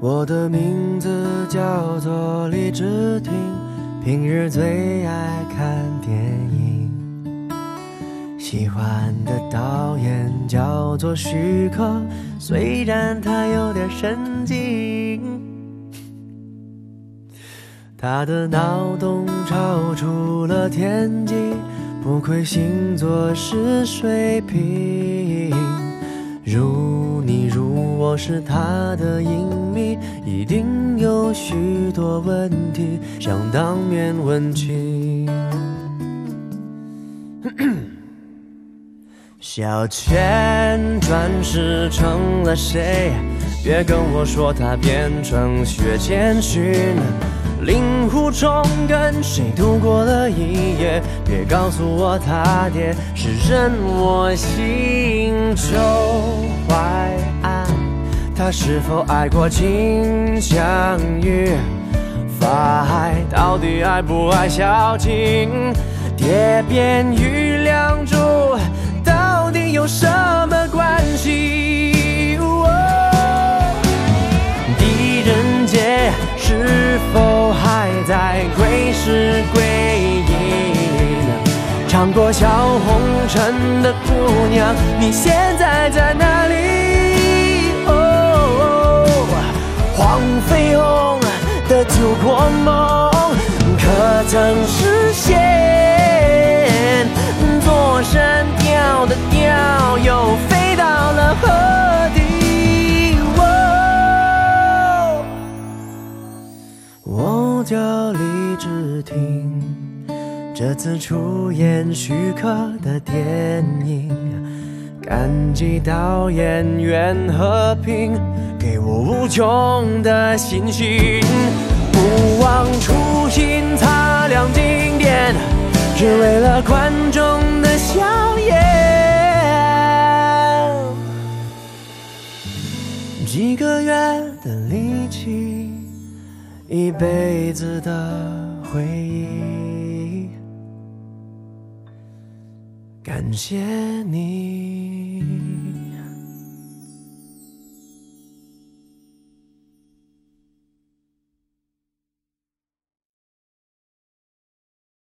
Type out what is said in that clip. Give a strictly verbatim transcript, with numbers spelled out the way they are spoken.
我的名字叫做李治廷，平日最爱看电影，喜欢的导演叫做徐克，虽然他有点神经，他的脑洞超出了天际，不愧星座是水瓶。如你如我是他的影迷，一定有许多问题想当面问起。小钱转世成了谁？别跟我说他变成薛谦逊，令狐冲跟谁度过了一夜？别告诉我他爹是任我行。周淮安，他是否爱过金镶玉？法海到底爱不爱萧晴？蝶变与梁祝到底有什么关系？哦，狄仁杰是否还在归时归隐？唱过小红尘的姑娘，你现在在哪里？哦，黄飞鸿的救国梦可曾实现？座山雕的雕又飞到了何地？哦，我叫李治廷，这次出演徐克的电影，感激导演袁和平给我无穷的信心，不忘初心擦亮经典，只为了观众的笑颜。几个月的力气，一辈子的回忆，感谢你。